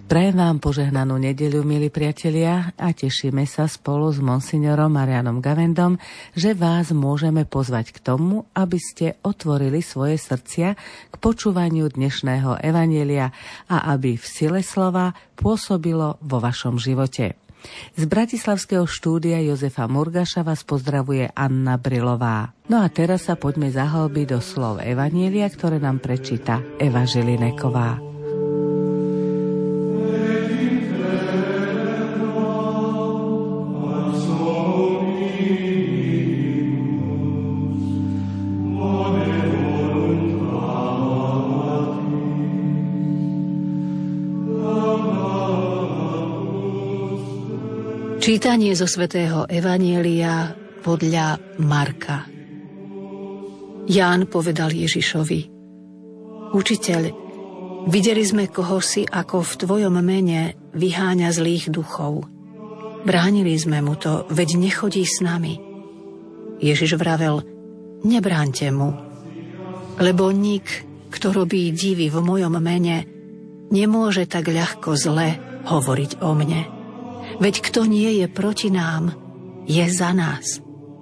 Prajem vám požehnanú nedeľu, milí priatelia, a tešíme sa spolu s monsignorom Marianom Gavendom, že vás môžeme pozvať k tomu, aby ste otvorili svoje srdcia k počúvaniu dnešného evanjelia a aby v sile slova pôsobilo vo vašom živote. Z bratislavského štúdia Jozefa Murgaša vás pozdravuje Anna Brilová. No a teraz sa poďme zahlbiť do slov evanjelia, ktoré nám prečíta Eva Žilineková. Čítanie zo svätého Evanjelia podľa Marka. Ján povedal Ježišovi: Učiteľ, videli sme kohosi, ako v tvojom mene vyháňa zlých duchov. Bránili sme mu to, veď nechodí s nami. Ježiš vravel: Nebránte mu, lebo nik, kto robí divy v mojom mene, nemôže tak ľahko zle hovoriť o mne. Veď kto nie je proti nám, je za nás.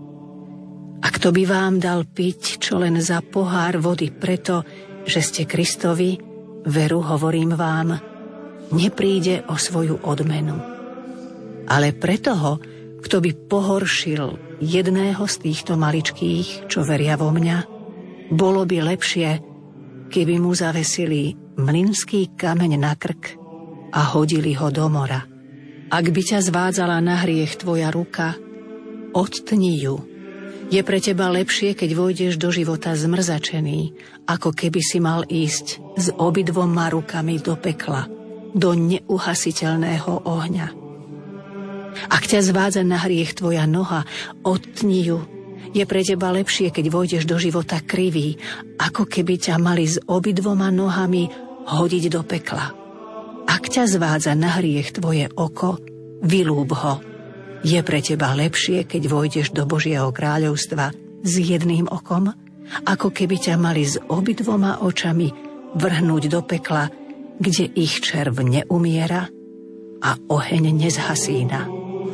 A kto by vám dal piť, čo len za pohár vody preto, že ste Kristovi, veru hovorím vám, nepríde o svoju odmenu. Ale pre toho, kto by pohoršil jedného z týchto maličkých, čo veria vo mňa, bolo by lepšie, keby mu zavesili mlynský kameň na krk a hodili ho do mora. Ak by ťa zvádzala na hriech tvoja ruka, odtni ju. Je pre teba lepšie, keď vojdeš do života zmrzačený, ako keby si mal ísť s obidvoma rukami do pekla, do neuhasiteľného ohňa. Ak ťa zvádza na hriech tvoja noha, odtni ju. Je pre teba lepšie, keď vojdeš do života krivý, ako keby ťa mali s obidvoma nohami hodiť do pekla. Ak ťa zvádza na hriech tvoje oko, vylúb ho. Je pre teba lepšie, keď vojdeš do Božieho kráľovstva s jedným okom, ako keby ťa mali s obidvoma očami vrhnúť do pekla, kde ich červ neumiera a oheň nezhasína.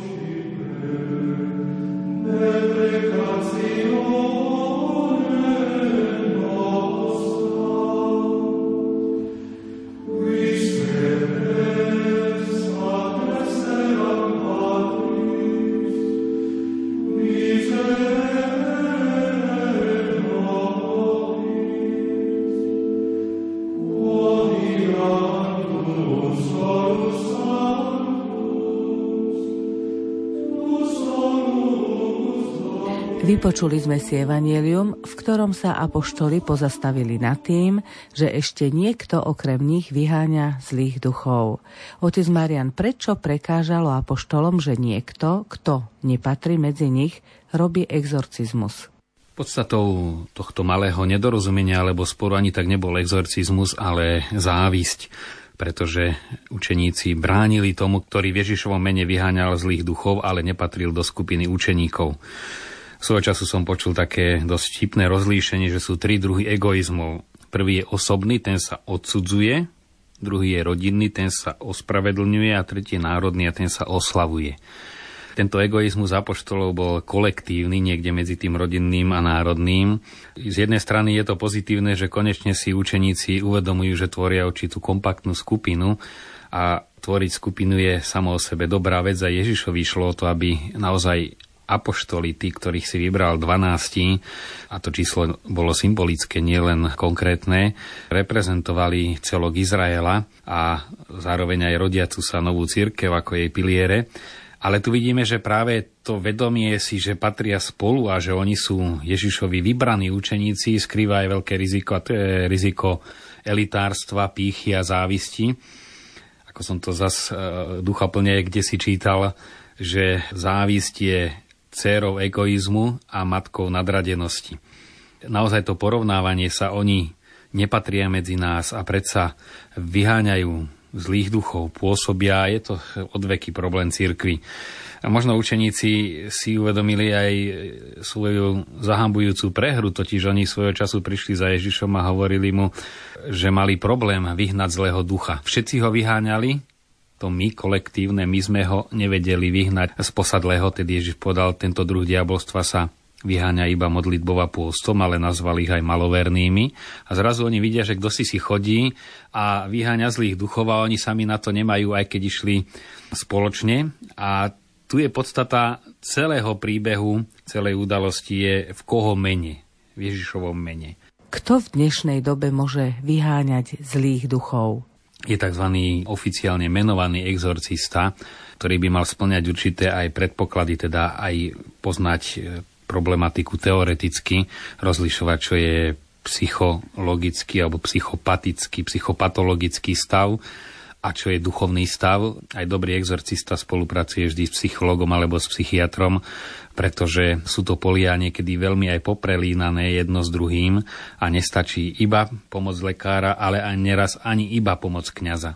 Vypočuli sme si evanjelium, v ktorom sa apoštoli pozastavili nad tým, že ešte niekto okrem nich vyháňa zlých duchov. Otec Marian, prečo prekážalo apoštolom, že niekto, kto nepatrí medzi nich, robí exorcizmus? Podstatou tohto malého nedorozumenia alebo sporu ani tak nebol exorcizmus, ale závisť, pretože učeníci bránili tomu, ktorý v Ježišovom mene vyháňal zlých duchov, ale nepatril do skupiny učeníkov. Svojho času som počul také dosť vtipné rozlíšenie, že sú 3 druhy egoizmov. Prvý je osobný, ten sa odsudzuje, druhý je rodinný, ten sa ospravedlňuje a tretí je národný a ten sa oslavuje. Tento egoizmus apoštolov bol kolektívny, niekde medzi tým rodinným a národným. Z jednej strany je to pozitívne, že konečne si učeníci uvedomujú, že tvoria určitú kompaktnú skupinu a tvoriť skupinu je samo o sebe dobrá vec a Ježišovi šlo o to, aby naozaj apoštoli, tí, ktorých si vybral 12, a to číslo bolo symbolické, nielen konkrétne, reprezentovali celok Izraela a zároveň aj rodiacu sa novú cirkev ako jej piliere. Ale tu vidíme, že práve to vedomie si, že patria spolu a že oni sú Ježišovi vybraní učeníci, skrýva aj veľké riziko, a to je riziko elitárstva, pýchy a závisti. Ako som to zas duchaplne kde si čítal, že závisť je dcérou egoizmu a matkou nadradenosti. Naozaj to porovnávanie sa, oni nepatria medzi nás a predsa vyháňajú zlých duchov, pôsobia, je to odveky problém cirkvi. A možno učeníci si uvedomili aj svoju zahambujúcu prehru, totiž oni svojho času prišli za Ježišom a hovorili mu, že mali problém vyhnať zlého ducha. Všetci ho vyháňali, to my, kolektívne, my sme ho nevedeli vyhnať z posadlého, tedy Ježiš povedal, tento druh diabolstva sa vyháňa iba modlitbou a pôstom, ale nazval ich aj malovernými. A zrazu oni vidia, že kdosi si chodí a vyháňa zlých duchov a oni sami na to nemajú, aj keď išli spoločne. A tu je podstata celého príbehu, celej udalosti je v koho mene, v Ježišovom mene. Kto v dnešnej dobe môže vyháňať zlých duchov? Je tzv. Oficiálne menovaný exorcista, ktorý by mal spĺňať určité aj predpoklady, teda aj poznať problematiku teoreticky, rozlišovať, čo je psychologický alebo psychopatický, psychopatologický stav a čo je duchovný stav. Aj dobrý exorcista spolupracuje vždy s psychologom alebo s psychiatrom, pretože sú to polia niekedy veľmi aj poprelínané jedno s druhým a nestačí iba pomoc lekára, ale aj neraz ani iba pomoc kňaza.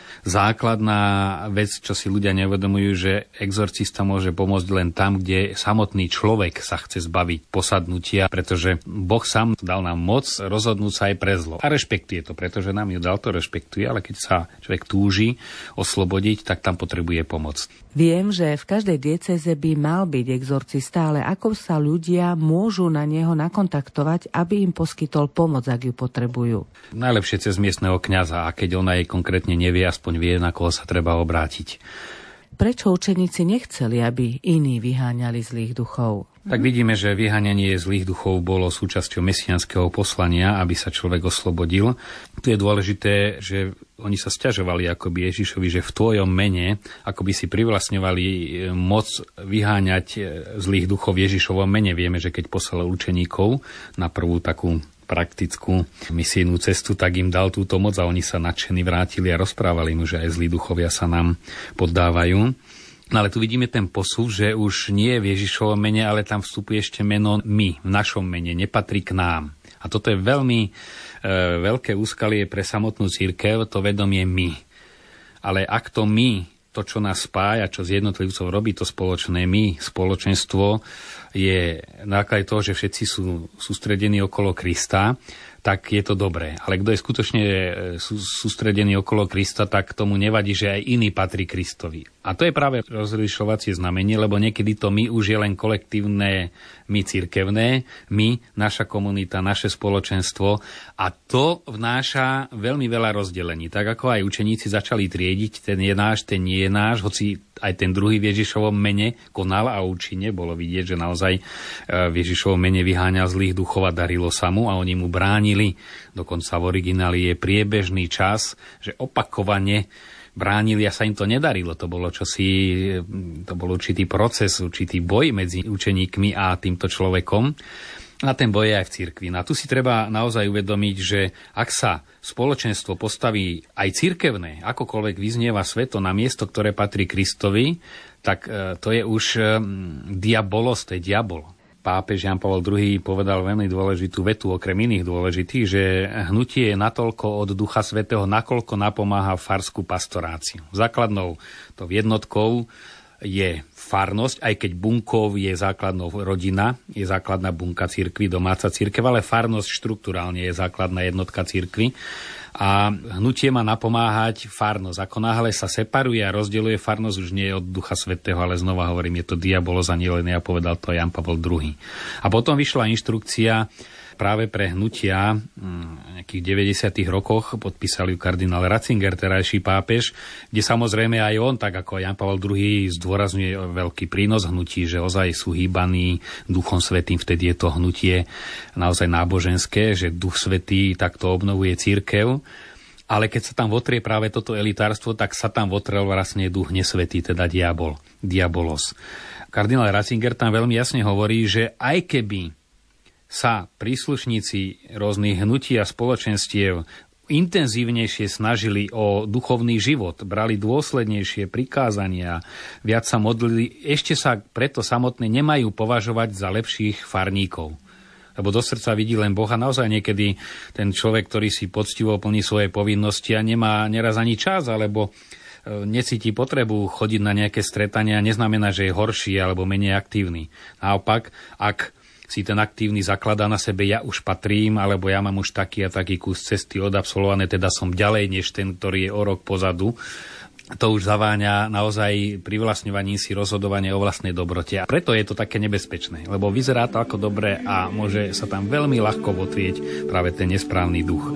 Základná vec, čo si ľudia neuvedomujú, že exorcista môže pomôcť len tam, kde samotný človek sa chce zbaviť posadnutia, pretože Boh sám dal nám moc rozhodnúť sa aj pre zlo. A rešpektuje to, pretože nám ju dal, to rešpektuje, ale keď sa človek túži oslobodiť, tak tam potrebuje pomoc. Viem, že v každej diecéze by mal byť exorcista, ale ako sa ľudia môžu na neho nakontaktovať, aby im poskytol pomoc, ak ju potrebujú? Najlepšie cez miestneho kňaza, a keď ona jej konkrétne nevie, aspoň vie, na koho sa treba obrátiť. Prečo učeníci nechceli, aby iní vyháňali zlých duchov? Tak vidíme, že vyháňanie zlých duchov bolo súčasťou mesiánskeho poslania, aby sa človek oslobodil. Tu je dôležité, že oni sa sťažovali akoby Ježišovi, že v tvojom mene akoby si privlastňovali moc vyháňať zlých duchov v Ježišovom mene. Vieme, že keď poslal učeníkov na prvú takú praktickú misijnú cestu, tak im dal túto moc a oni sa nadšení vrátili a rozprávali mu, že aj zlí duchovia sa nám poddávajú. No ale tu vidíme ten posúv, že už nie je v Ježišovom mene, ale tam vstupuje ešte meno my, v našom mene, nepatrí k nám. A toto je veľmi veľké úskalie pre samotnú cirkev, to vedomie my. Ale ak to my, to, čo nás spája, čo z jednotlivcov robí to spoločné my, spoločenstvo, je na základe toho, že všetci sú sústredení okolo Krista, tak je to dobré. Ale kto je skutočne sústredený okolo Krista, tak tomu nevadí, že aj iný patrí Kristovi. A to je práve rozlišovacie znamenie, lebo niekedy to my už je len kolektívne, my cirkevné, my, naša komunita, naše spoločenstvo a to vnáša veľmi veľa rozdelení. Tak ako aj učeníci začali triediť, ten je náš, ten nie je náš, hoci aj ten druhý v Ježišovom mene konal a účinne, bolo vidieť, že naozaj v Ježišovom mene vyháňal zlých duchov a darilo sa mu a oni mu bránili. Dokonca v origináli je priebežný čas, že opakovane bránili a sa im to nedarilo. To bol určitý proces, určitý boj medzi učeníkmi a týmto človekom. A ten boj je aj v cirkvi. A tu si treba naozaj uvedomiť, že ak sa spoločenstvo postaví aj cirkevné, akokoľvek vyznieva sveto na miesto, ktoré patrí Kristovi, tak to je už diabolos, to je diabol. Pápež Ján Pavol II povedal veľmi dôležitú vetu, okrem iných dôležitých, že hnutie je natoľko od Ducha Svätého, nakoľko napomáha farskú pastoráciu. Základnou to jednotkou je farnosť, aj keď bunkou je základnou rodina, je základná bunka cirkvi, domáca cirkev, ale farnosť štruktúrálne je základná jednotka cirkvi. A hnutie má napomáhať farnosť. Ako náhle sa separuje a rozdeľuje farnosť, už nie je od Ducha Svätého, ale znova hovorím, je to diabolos a nielen ja, povedal to Ján Pavol II. A potom vyšla inštrukcia práve pre hnutia v nejakých 90. rokoch, podpísal ju kardinál Ratzinger, terajší pápež, kde samozrejme aj on, tak ako Ján Pavol II, zdôrazňuje veľký prínos hnutí, že ozaj sú hýbaní Duchom Svätým, vtedy je to hnutie naozaj náboženské, že Duch Svätý takto obnovuje cirkev. Ale keď sa tam votrie práve toto elitárstvo, tak sa tam votrel vlastne Duch nesvätý, teda diabolos. Kardinál Ratzinger tam veľmi jasne hovorí, že aj keby sa príslušníci rôznych hnutí a spoločenstiev intenzívnejšie snažili o duchovný život, brali dôslednejšie prikázania, viac sa modlili, ešte sa preto samotné nemajú považovať za lepších farníkov. Lebo do srdca vidí len Boha. Naozaj niekedy ten človek, ktorý si poctivo plní svoje povinnosti a nemá neraz ani čas, alebo necíti potrebu chodiť na nejaké stretania, neznamená, že je horší alebo menej aktívny. Naopak, ak si ten aktívny zakladá na sebe, ja už patrím, alebo ja mám už taký a taký kus cesty odabsolvované, teda som ďalej než ten, ktorý je o rok pozadu, to už zaváňa naozaj privlastňovaním si rozhodovanie o vlastnej dobrote. A preto je to také nebezpečné, lebo vyzerá to ako dobre a môže sa tam veľmi ľahko votrieť práve ten nesprávny duch.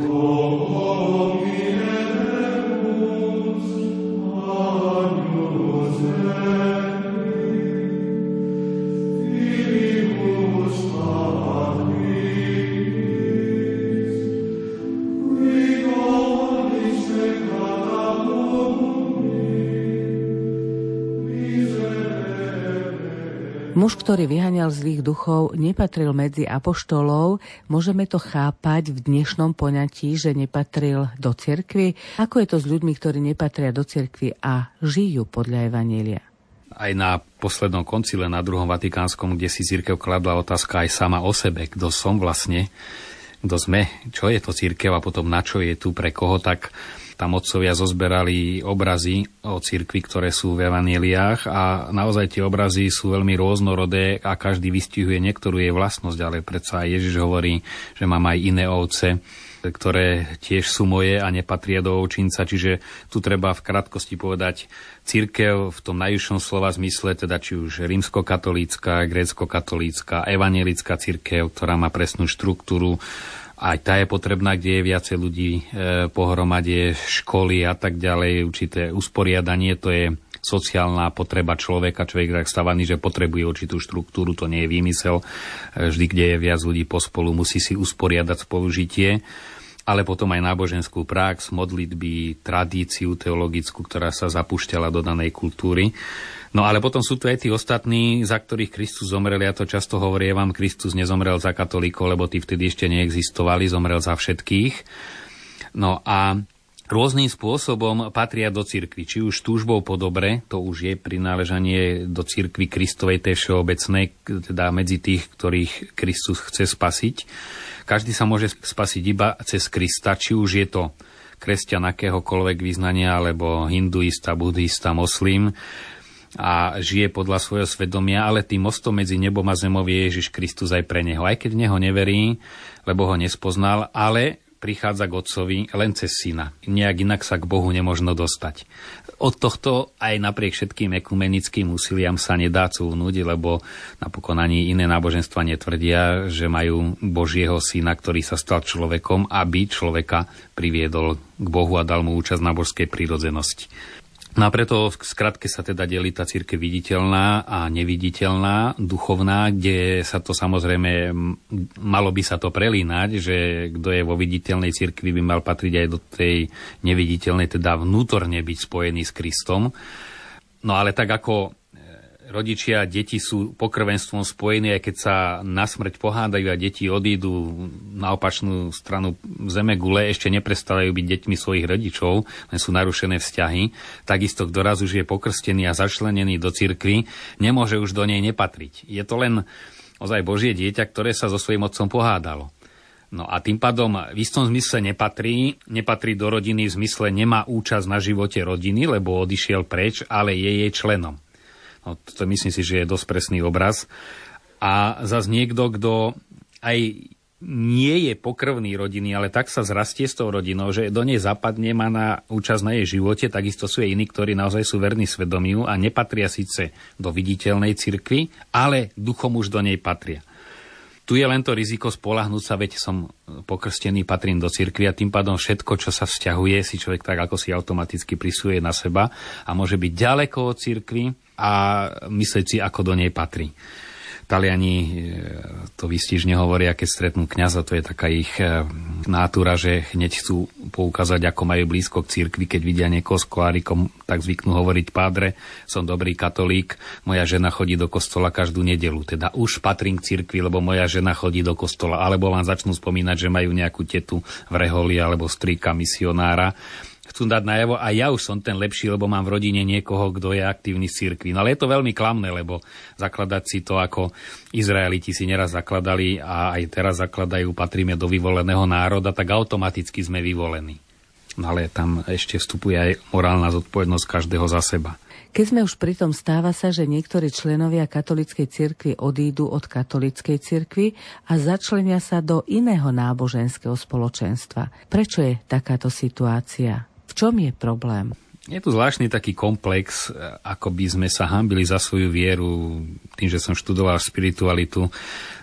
Muž, ktorý vyháňal zlých duchov, nepatril medzi apoštolov. Môžeme to chápať v dnešnom poňatí, že nepatril do cirkvi? Ako je to s ľuďmi, ktorí nepatria do cirkvi a žijú podľa evanjelia? Aj na poslednom koncile, na druhom vatikánskom, kde si cirkev kladla otázka aj sama o sebe, kto som vlastne, kto sme, čo je to cirkev a potom na čo je tu, pre koho, tak tam otcovia zozberali obrazy o cirkvi, ktoré sú v evanjeliách a naozaj tie obrazy sú veľmi rôznorodé a každý vystihuje niektorú jej vlastnosť, ale predsa aj Ježiš hovorí, že mám aj iné ovce, ktoré tiež sú moje a nepatria do ovčinca, čiže tu treba v krátkosti povedať cirkev v tom najvyššom slova zmysle, teda či už rímskokatolícka, gréckokatolícka, evanjelická cirkev, ktorá má presnú štruktúru. Aj tá je potrebná, kde je viacej ľudí pohromade, školy a tak ďalej, určité usporiadanie, to je sociálna potreba človeka, človek je stavaný, že potrebuje určitú štruktúru, to nie je výmysel. Vždy, kde je viac ľudí pospolu, musí si usporiadať spolužitie, ale potom aj náboženskú prax, modlitby, tradíciu teologickú, ktorá sa zapúšťala do danej kultúry. No ale potom sú tu aj tí ostatní, za ktorých Kristus zomrel. Ja to často hovorím, Kristus nezomrel za katolíkov, lebo tí vtedy ešte neexistovali, zomrel za všetkých. No a rôznym spôsobom patria do cirkvi. Či už túžbou po dobre, to už je prináležanie do cirkvi Kristovej, tej všeobecnej, teda medzi tých, ktorých Kristus chce spasiť. Každý sa môže spasiť iba cez Krista, či už je to kresťan akéhokoľvek vyznania, alebo hinduista, buddhista, moslim, a žije podľa svojho svedomia, ale tým mostom medzi nebom a zemou je Ježiš Kristus aj pre neho. Aj keď v neho neverí, lebo ho nespoznal, ale prichádza k Otcovi len cez Syna. Nejak inak sa k Bohu nemožno dostať. Od tohto aj napriek všetkým ekumenickým úsiliam sa nedá cúvnuť, lebo napokon ani iné náboženstva netvrdia, že majú Božieho Syna, ktorý sa stal človekom, aby človeka priviedol k Bohu a dal mu účasť na božskej prírodzenosti. No a preto v skratke sa teda delí tá cirkev viditeľná a neviditeľná, duchovná, kde sa to samozrejme, malo by sa to prelínať, že kto je vo viditeľnej cirkvi, by mal patriť aj do tej neviditeľnej, teda vnútorne byť spojený s Kristom. No ale tak ako rodičia a deti sú pokrvenstvom spojení, aj keď sa na smrť pohádajú a deti odídu na opačnú stranu zemegule, ešte neprestávajú byť deťmi svojich rodičov, len sú narušené vzťahy. Takisto, kto raz už je pokrstený a začlenený do cirkvi, nemôže už do nej nepatriť. Je to len ozaj Božie dieťa, ktoré sa so svojím otcom pohádalo. No a tým pádom v istom zmysle nepatrí do rodiny, v zmysle nemá účasť na živote rodiny, lebo odišiel preč, ale je jej členom. No, to myslím si, že je dosť presný obraz. A zase niekto, kto aj nie je pokrvný rodiny, ale tak sa zrastie s tou rodinou, že do nej zapadne, má na účasť na jej živote, takisto sú aj iní, ktorí naozaj sú verní svedomiu a nepatria síce do viditeľnej cirkvi, ale duchom už do nej patria. Tu je len to riziko spoľahnúť sa, veď som pokrstený, patrím do cirkvi a tým pádom všetko, čo sa vzťahuje, si človek tak ako si automaticky prisúje na seba a môže byť ďaleko od cirkvi a myslieť si, ako do nej patrí. Taliani to výstižne hovoria, keď stretnú kňaza, to je taká ich nátura, že hneď chcú poukázať, ako majú blízko k cirkvi, keď vidia niekoho s kolárikom, tak zvyknú hovoriť: pádre, som dobrý katolík, moja žena chodí do kostola každú nedeľu, teda už patrím k cirkvi, lebo moja žena chodí do kostola, alebo vám začnú spomínať, že majú nejakú tetu v reholi alebo strýka misionára. Chcú dať najavo a ja už som ten lepší, lebo mám v rodine niekoho, kto je aktívny v cirkvi. No ale je to veľmi klamné, lebo zakladať si to, ako Izraeliti si neraz zakladali a aj teraz zakladajú, patríme do vyvoleného národa, tak automaticky sme vyvolení. No ale tam ešte vstupuje aj morálna zodpovednosť každého za seba. Keď sme už pri tom, stáva sa, že niektorí členovia katolíckej cirkvi odídu od katolíckej cirkvi a začlenia sa do iného náboženského spoločenstva. Prečo je takáto situácia? V čom je problém? Je tu zvláštny taký komplex, ako by sme sa hanbili za svoju vieru. Tým, že som študoval spiritualitu,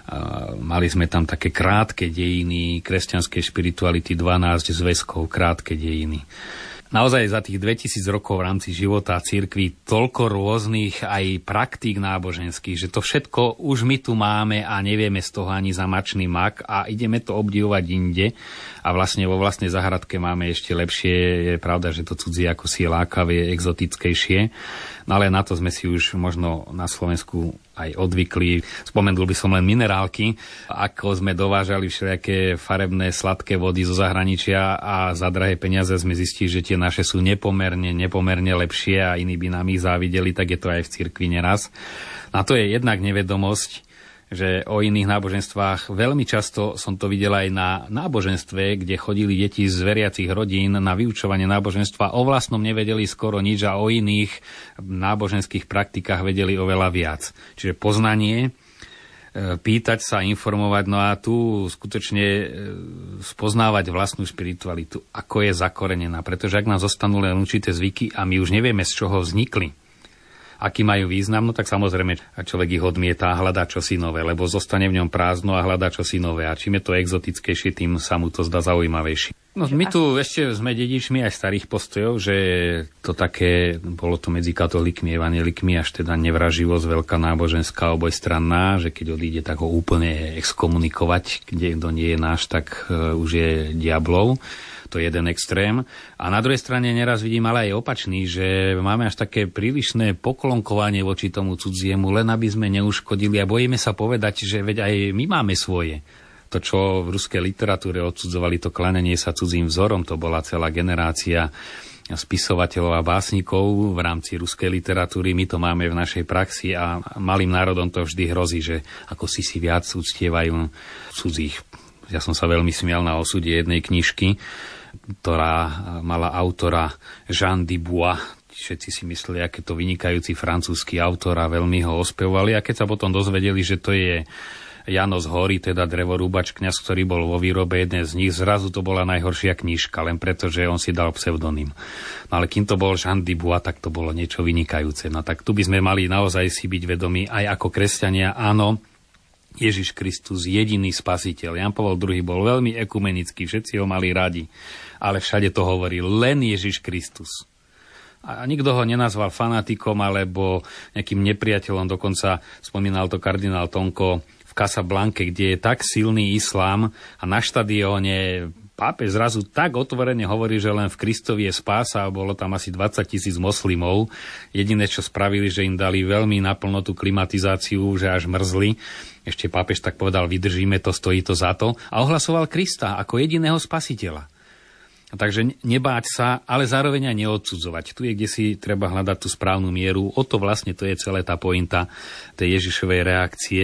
mali sme tam také krátke dejiny kresťanskej spirituality, 12 zväzkov, krátke dejiny. Naozaj za tých 2000 rokov v rámci života cirkvi toľko rôznych aj praktík náboženských, že to všetko už my tu máme a nevieme z toho ani zamačný mak a ideme to obdivovať inde. A vlastne vo vlastnej záhradke máme ešte lepšie. Je pravda, že to cudzie ako si je lákavé, exotickejšie. No ale na to sme si už možno na Slovensku aj odvykli. Spomenul by som len minerálky, ako sme dovážali všelijaké farebné sladké vody zo zahraničia a za drahé peniaze sme zistili, že tie naše sú nepomerne lepšie a iní by nám ich závideli, tak je to aj v cirkvi neraz. A to je jednak nevedomosť, že o iných náboženstvách veľmi často som to videl aj na náboženstve, kde chodili deti z veriacich rodín na vyučovanie náboženstva, o vlastnom nevedeli skoro nič a o iných náboženských praktikách vedeli oveľa viac. Čiže poznanie, pýtať sa, informovať, no a tu skutočne spoznávať vlastnú spiritualitu, ako je zakorenená, pretože ak nám zostanú len určité zvyky a my už nevieme, z čoho vznikli, aký majú význam, no tak samozrejme človek ich odmieta a hľadá čosi nové, lebo zostane v ňom prázdno a hľadá čosi nové. A čím je to exotickejšie, tým sa mu to zdá zaujímavejšie. No my tu ešte sme dedičmi aj starých postojov, že to také, bolo to medzi katolíkmi, evanjelikmi, až teda nevraživosť veľká náboženská obojstranná, že keď odíde, tak ho úplne exkomunikovať, kto nie je náš, tak už je diablov. To je jeden extrém. A na druhej strane neraz vidím ale aj opačný, že máme až také prílišné poklonkovanie voči tomu cudziemu, len aby sme neuškodili a bojíme sa povedať, že veď aj my máme svoje. To, čo v ruskej literatúre odsudzovali, to klanenie sa cudzím vzorom, to bola celá generácia spisovateľov a básnikov v rámci ruskej literatúry. My to máme v našej praxi a malým národom to vždy hrozí, že ako si viac uctievajú cudzích. Ja som sa veľmi smial na osude jednej knižky, ktorá mala autora Jean Dubois. Všetci si mysleli, aké to vynikajúci francúzsky autor a veľmi ho ospevovali. A keď sa potom dozvedeli, že to je Jano z Hory, teda drevorúbač, kňaz, ktorý bol vo výrobe jednej z nich, zrazu to bola najhoršia knižka, len preto, že on si dal pseudonym. No ale kým to bol Jean Dubois, tak to bolo niečo vynikajúce. No tak tu by sme mali naozaj si byť vedomí aj ako kresťania, áno, Ježiš Kristus, jediný spasiteľ. Jan Pavol II bol veľmi ekumenický, všetci ho mali radi, ale všade to hovorí len Ježiš Kristus. A nikto ho nenazval fanatikom alebo nejakým nepriateľom, dokonca spomínal to kardinál Tonko v Casablanke, kde je tak silný islám a na štadióne pápež zrazu tak otvorene hovorí, že len v Kristovi je spása a bolo tam asi 20,000 moslimov. Jediné, čo spravili, že im dali veľmi naplno tú klimatizáciu, že až mrzli. Ešte pápež tak povedal, vydržíme to, stojí to za to. A ohlasoval Krista ako jediného spasiteľa. A takže nebáť sa, ale zároveň aj neodsudzovať. Tu je, kde si treba hľadať tú správnu mieru. O to vlastne to je celé tá pointa tej Ježišovej reakcie.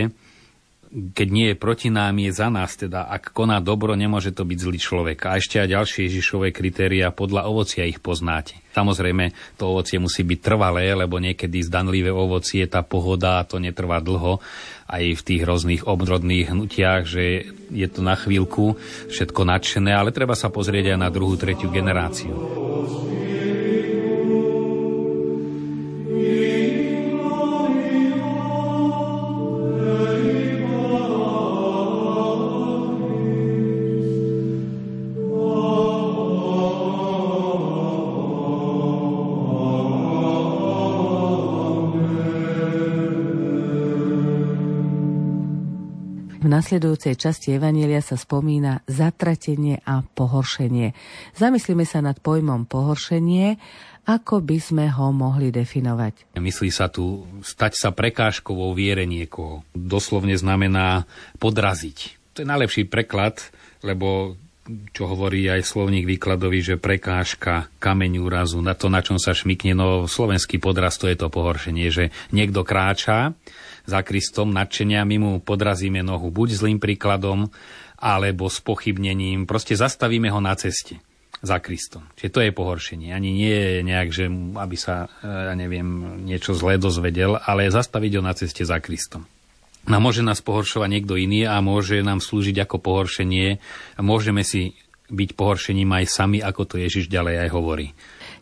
Keď nie je proti nám, je za nás. Teda ak koná dobro, nemôže to byť zlý človek. A ešte aj ďalšie Ježišové kritériá, podľa ovocia ich poznáte. Samozrejme, to ovocie musí byť trvalé, lebo niekedy zdanlivé ovocie, tá pohoda, to netrvá dlho. Aj v tých rôznych obrodných hnutiach, že je to na chvíľku všetko nadšené, ale treba sa pozrieť aj na druhú, tretiu generáciu. V nasledujúcej časti Evanjelia sa spomína zatratenie a pohoršenie. Zamyslíme sa nad pojmom pohoršenie, ako by sme ho mohli definovať. Myslí sa tu stať sa prekážkou vo viere niekoho. Doslovne znamená podraziť. To je najlepší preklad, lebo čo hovorí aj slovník výkladový, že prekážka, kameň úrazu, na to, na čom sa šmykne, no slovenský podraz, to je to pohoršenie, že niekto kráča za Kristom nadšenia, my mu podrazíme nohu buď zlým príkladom, alebo s pochybnením, proste zastavíme ho na ceste za Kristom. Čiže to je pohoršenie. Ani nie je nejak, že aby sa, niečo zlé dozvedel, ale zastaviť ho na ceste za Kristom. No môže nás pohoršovať niekto iný a môže nám slúžiť ako pohoršenie. Môžeme si byť pohoršením aj sami, ako to Ježiš ďalej aj hovorí.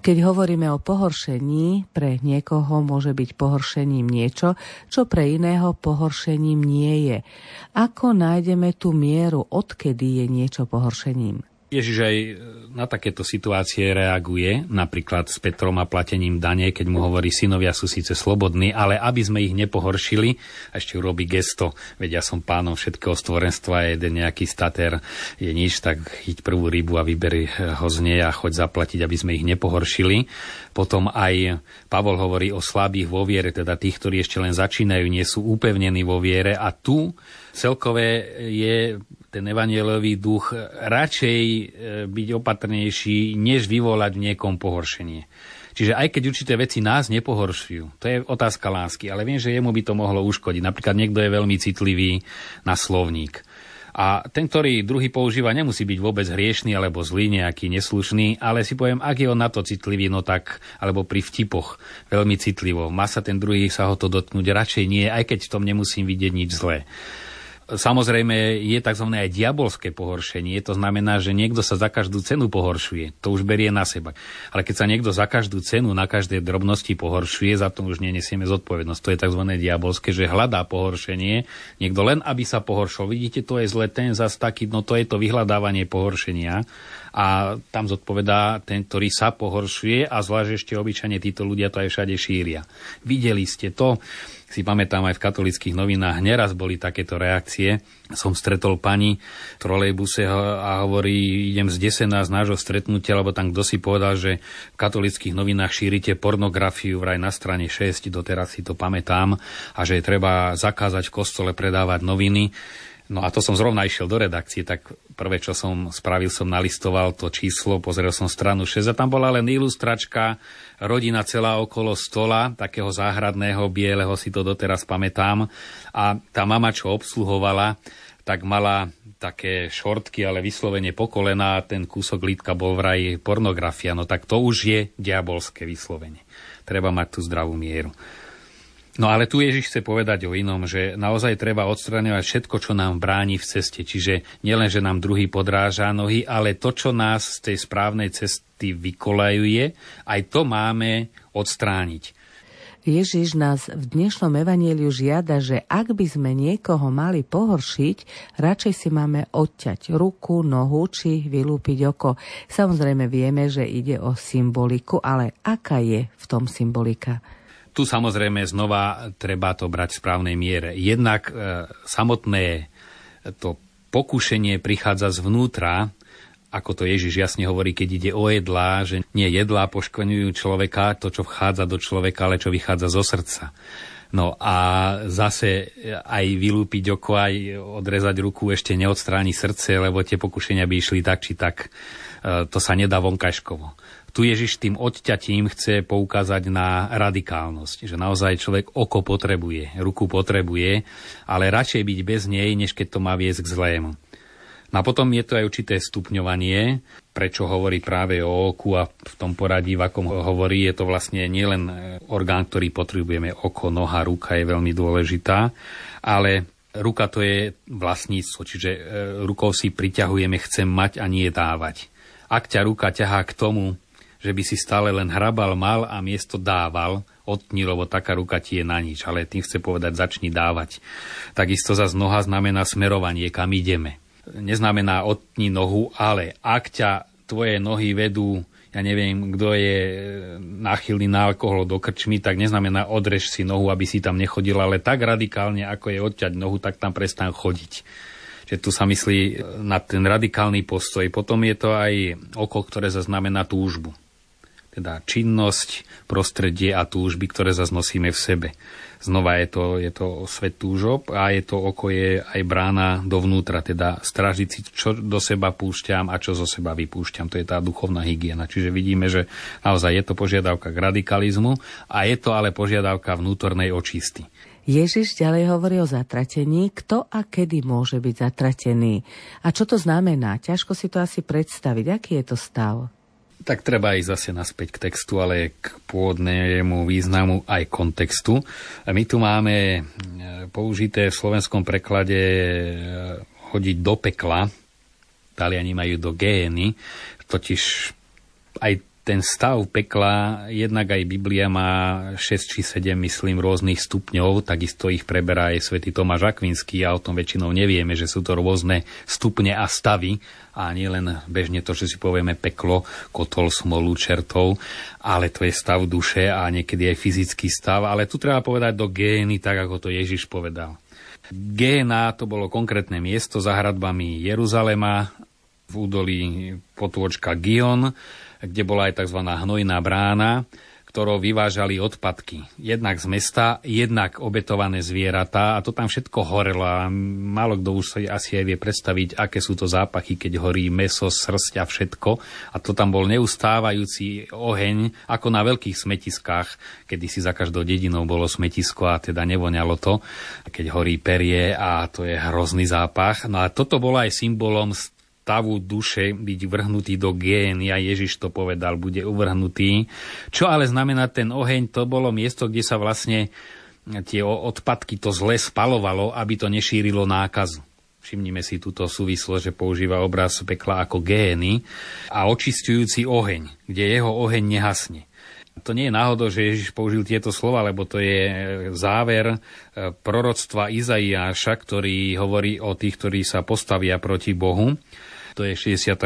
Keď hovoríme o pohoršení, pre niekoho môže byť pohoršením niečo, čo pre iného pohoršením nie je. Ako nájdeme tú mieru, odkedy je niečo pohoršením? Ježiš aj na takéto situácie reaguje, napríklad s Petrom a platením dane, keď mu hovorí, synovia sú síce slobodní, ale aby sme ich nepohoršili, a ešte urobí gesto, veď ja som pánom všetkého stvorenstva, jeden nejaký stater je nič, tak chyť prvú rybu a vyberi ho z nej a choď zaplatiť, aby sme ich nepohoršili. Potom aj Pavol hovorí o slabých vo viere, teda tých, ktorí ešte len začínajú, nie sú upevnení vo viere, a tu celkové je ten evanjeliový duch radšej byť opatrnejší, než vyvolať v niekom pohoršenie. Čiže aj keď určité veci nás nepohoršujú, to je otázka lásky, ale viem, že jemu by to mohlo uškodiť. Napríklad niekto je veľmi citlivý na slovník. A ten, ktorý druhý používa, nemusí byť vôbec hriešný alebo zlý, nejaký neslušný, ale si poviem, ak je on na to citlivý, no tak, alebo pri vtipoch veľmi citlivo, má sa ten druhý sa ho to dotknúť, radšej nie, aj keď v tom nemusím vidieť nič zlé. Samozrejme je tzv. Aj diabolské pohoršenie, to znamená, že niekto sa za každú cenu pohoršuje, to už berie na seba. Ale keď sa niekto za každú cenu, na každej drobnosti pohoršuje, za to už nenesieme zodpovednosť. To je tzv. Diabolské, že hľadá pohoršenie, niekto len aby sa pohoršil. Vidíte, to je zle, ten zas taký, no to je to vyhľadávanie pohoršenia. A tam zodpovedá ten, ktorý sa pohoršuje, a zvlášť ešte obyčajne títo ľudia to aj všade šíria. Videli ste to? Si pamätám, aj v katolických novinách neraz boli takéto reakcie. Som stretol pani v trolejbuse a hovorí, idem zdesená z nášho stretnutia, lebo tam kto si povedal, že v katolických novinách šírite pornografiu, vraj na strane 6, doteraz si to pamätám, a že je treba zakázať v kostole predávať noviny. No a to som zrovna išiel do redakcie, tak prvé, čo som spravil, som nalistoval to číslo, pozrel som stranu 6 a tam bola len ilustračka, rodina celá okolo stola, takého záhradného, bieleho, si to doteraz pamätám. A tá mama, čo obsluhovala, tak mala také šortky, ale vyslovene po kolená, a ten kúsok lítka bol vraj pornografia. No tak to už je diabolské vyslovene. Treba mať tú zdravú mieru. No ale tu Ježiš chce povedať o inom, že naozaj treba odstraňovať všetko, čo nám bráni v ceste. Čiže nielen, že nám druhý podráža nohy, ale to, čo nás z tej správnej cesty vykolajuje, aj to máme odstrániť. Ježiš nás v dnešnom evanjeliu žiada, že ak by sme niekoho mali pohoršiť, radšej si máme odťať ruku, nohu či vylúpiť oko. Samozrejme vieme, že ide o symboliku, ale aká je v tom symbolika? Tu samozrejme znova treba to brať v správnej miere. Jednak samotné to pokušenie prichádza zvnútra, ako to Ježiš jasne hovorí, keď ide o jedlá, že nie jedlá poškvrňujú človeka, to, čo vchádza do človeka, ale čo vychádza zo srdca. No a zase aj vylúpiť oko, aj odrezať ruku ešte neodstráni srdce, lebo tie pokušenia by išli tak či tak. To sa nedá vonkajškovo. Tu Ježiš tým odťatím chce poukázať na radikálnosť, že naozaj človek oko potrebuje, ruku potrebuje, ale radšej byť bez nej, než keď to má viesť k zlému. No a potom je to aj určité stupňovanie, prečo hovorí práve o oku, a v tom poradí, v akom hovorí, je to vlastne nielen orgán, ktorý potrebujeme, oko, noha, ruka je veľmi dôležitá, ale ruka to je vlastníctvo, čiže rukou si priťahujeme, chcem mať a nie dávať. Ak ťa ruka ťahá k tomu, že by si stále len hrabal, mal a miesto dával, odtni, lebo taká ruka ti je na nič, ale tým chce povedať, začni dávať. Takisto zase noha znamená smerovanie, kam ideme. Neznamená odtni nohu, ale ak ťa tvoje nohy vedú, ja neviem, kto je náchylný na alkohol do krčmy, tak neznamená odrež si nohu, aby si tam nechodil, ale tak radikálne, ako je odťať nohu, tak tam prestaň chodiť. Že tu sa myslí na ten radikálny postoj. Potom je to aj oko, ktoré zaznamená túžbu. Teda činnosť, prostredie a túžby, ktoré zase nosíme v sebe. Znova je to svet túžob a je to oko je aj brána dovnútra, teda strážiť si, čo do seba púšťam a čo zo seba vypúšťam. To je tá duchovná hygiena. Čiže vidíme, že naozaj je to požiadavka k radikalizmu a je to ale požiadavka vnútornej očisty. Ježiš ďalej hovorí o zatratení. Kto a kedy môže byť zatratený? A čo to znamená? Ťažko si to asi predstaviť. Aký je to stav? Tak treba ísť zase naspäť k textu, ale k pôvodnému významu aj kontextu. My tu máme použité v slovenskom preklade hodiť do pekla. Taliani majú do gény. Totiž aj ten stav pekla, jednak aj Biblia má 6 či 7, myslím, rôznych stupňov, takisto ich preberá aj svätý Tomáš Akvinský a o tom väčšinou nevieme, že sú to rôzne stupne a stavy a nie len bežne to, že si povieme peklo, kotol, smolu, čertov, ale to je stav duše a niekedy aj fyzický stav, ale tu treba povedať do Gény, tak ako to Ježiš povedal. Géna to bolo konkrétne miesto za hradbami Jeruzalema v údolí potôčka Gion, kde bola aj tzv. Hnojná brána, ktorou vyvážali odpadky. Jednak z mesta, jednak obetované zvieratá a to tam všetko horelo a málo kto už si asi aj vie predstaviť, aké sú to zápachy, keď horí mäso, srsť a všetko. A to tam bol neustávajúci oheň, ako na veľkých smetiskách, kedy si za každou dedinou bolo smetisko a teda nevoňalo to, keď horí perie a to je hrozný zápach. No a toto bolo aj symbolom stavu duše byť vrhnutý do Gény a Ježiš to povedal, bude uvrhnutý. Čo ale znamená ten oheň? To bolo miesto, kde sa vlastne tie odpadky, to zle spalovalo, aby to nešírilo nákazu. Všimnime si túto súvislosť, že používa obraz pekla ako Gény a očisťujúci oheň, kde jeho oheň nehasne. To nie je náhodou, že Ježiš použil tieto slova, lebo to je záver proroctva Izaiáša, ktorý hovorí o tých, ktorí sa postavia proti Bohu. To je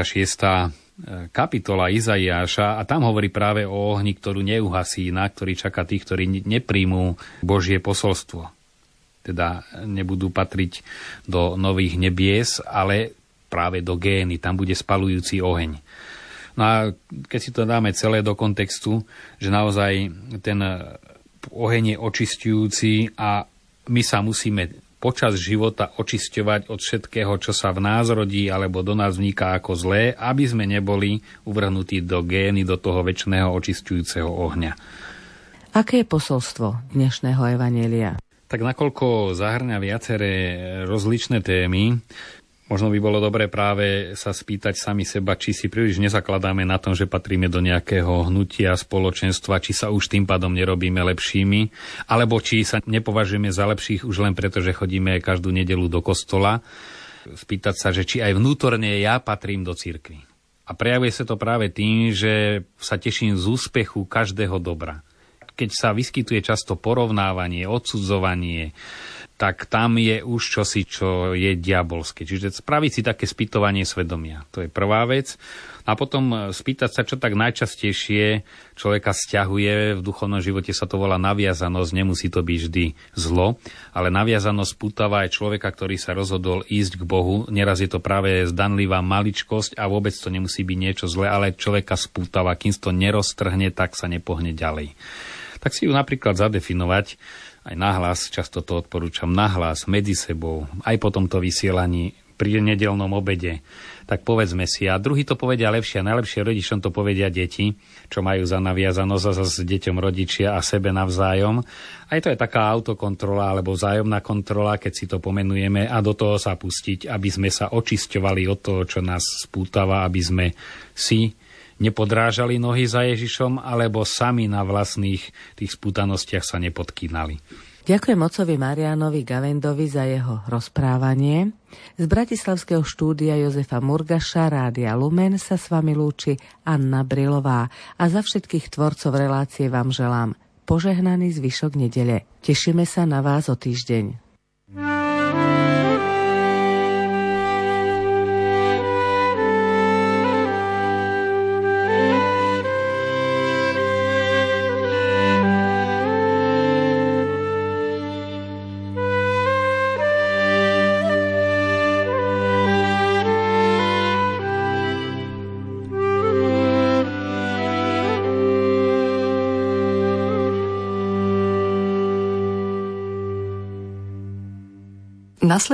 66. kapitola Izaiáša a tam hovorí práve o ohni, ktorú neuhasí, na ktorý čaká tých, ktorí nepríjmú Božie posolstvo. Teda nebudú patriť do nových nebies, ale práve do Gény, tam bude spalujúci oheň. No a keď si to dáme celé do kontextu, že naozaj ten oheň je očisťujúci a my sa musíme počas života očisťovať od všetkého, čo sa v nás rodí alebo do nás vniká ako zlé, aby sme neboli uvrhnutí do Gény, do toho večného očisťujúceho ohňa. Aké je posolstvo dnešného evanjelia? Tak nakoľko zahŕňa viaceré rozličné témy, možno by bolo dobre práve sa spýtať sami seba, či si príliš nezakladáme na tom, že patríme do nejakého hnutia, spoločenstva, či sa už tým pádom nerobíme lepšími, alebo či sa nepovažujeme za lepších už len preto, že chodíme každú nedeľu do kostola. Spýtať sa, že či aj vnútorne ja patrím do cirkvi. A prejavuje sa to práve tým, že sa teším z úspechu každého dobra. Keď sa vyskytuje často porovnávanie, odsudzovanie, tak tam je už čosi, čo je diabolské. Čiže spraviť si také spýtovanie svedomia. To je prvá vec. A potom spýtať sa, čo tak najčastejšie človeka sťahuje. V duchovnom živote sa to volá naviazanosť. Nemusí to byť vždy zlo, ale naviazanosť pútava aj človeka, ktorý sa rozhodol ísť k Bohu. Neraz je to práve zdanlivá maličkosť a vôbec to nemusí byť niečo zlé, ale človeka spútava. Kým to neroztrhne, tak sa nepohne ďalej. Tak si ju napríklad zadefinovať aj nahlas, často to odporúčam nahlas, medzi sebou, aj po tomto vysielaní pri nedeľnom obede. Tak povedzme si, a druhý to povedia lepšie, a najlepšie rodičom to povedia deti, čo majú za naviazanosť a zase deťom rodičia a sebe navzájom. Aj to je taká autokontrola alebo vzájomná kontrola, keď si to pomenujeme a do toho sa pustiť, aby sme sa očisťovali od toho, čo nás spútava, aby sme si nepodrážali nohy za Ježišom, alebo sami na vlastných tých spútanostiach sa nepodkýnali. Ďakujem otcovi Marianovi Gavendovi za jeho rozprávanie. Z bratislavského štúdia Jozefa Murgaša Rádia Lumen sa s vami lúči Anna Brilová a za všetkých tvorcov relácie vám želám požehnaný zvyšok nedele. Tešíme sa na vás o týždeň.